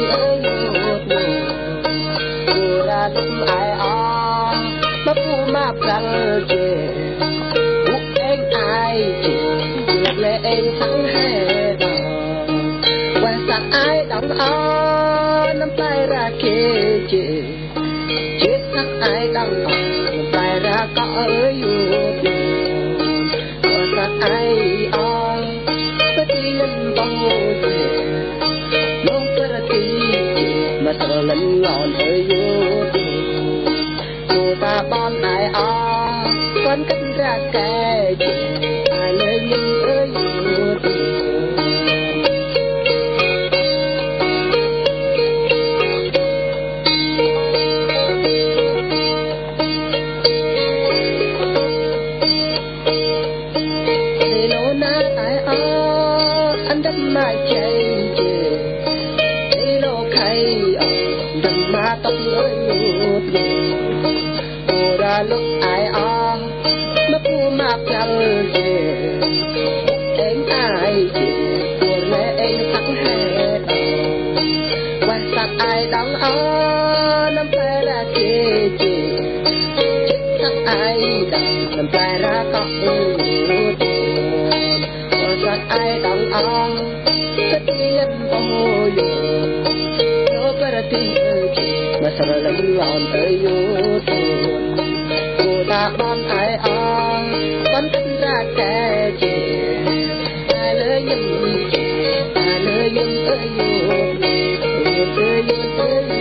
ơi một cô ra lúc ai mà cô mà rằng chê bụng anh ai chê việc lệ anh thắng hè đỏ quan sát ai đóng nắm tay ra kê chê chết sắc ai đóng nắm tay ra có ơi một quan sát ai bất tiên bóng chê mong phải mà sợ lần ngọn ơi vô cô ta bon ai con cất ra kẻ ai lời nhưng ơi vô để lỗ na ai anh đất mai chạy tóc ơi một cô ra lúc ai mà cô mặc rằng về anh ai của lẽ anh thắng hè quan sát ai đóng nắm tay ra kê chết sắc ai đóng nắm tay ra có quan sát ai đóng tất nhiên bông nhớ para tin mà sợ lần ngọn tới vô thôn cô ta bon ai con cất ra kẻ chê ai lời nhầm ơi vô ơi vô